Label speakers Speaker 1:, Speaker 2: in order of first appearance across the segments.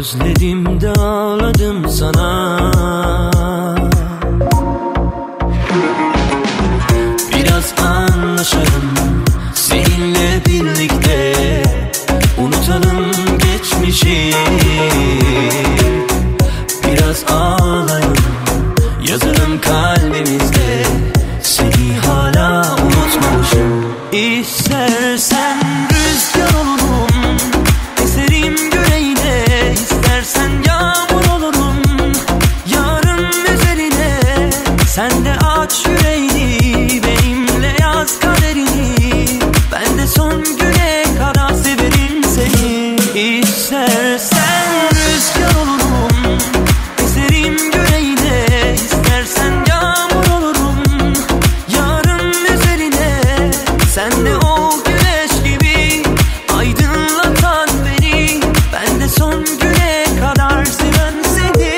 Speaker 1: özledim de ağladım sana. Biraz anlaşalım seninle birlikte, unutalım geçmişi. Biraz ağlayalım, yazalım kalbimizde, seni hala unutmamışım. İstersen rüzgar olurum, eserim yüreğine. İstersen yağmur olurum, yarın üzerine. Sen de aç yüreğini, benimle yaz kaderini. Ben de son güne kadar severim seni. İstersen rüzgar olurum, eserim yüreğine. İstersen yağmur olurum, yarın üzerine. Sen de o güneş gibi aydınlatan beni. Ben de son güne kadar seven seni.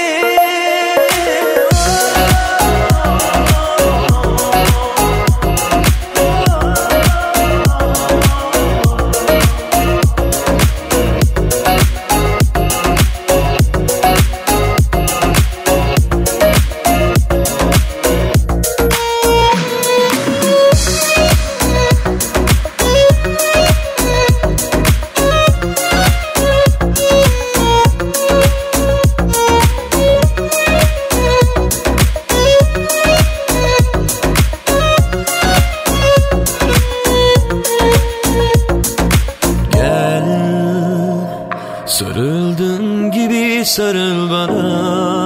Speaker 1: Sarıldığın gibi sarıl bana.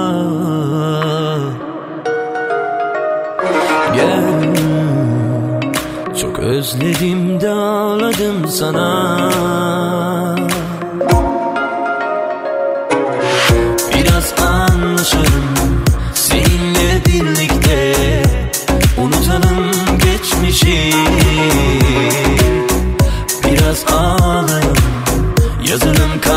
Speaker 1: Gel, çok özledim de ağladım sana. Biraz anlaşalım seninle birlikte, unutalım geçmişi. Biraz ağlayalım, yazalım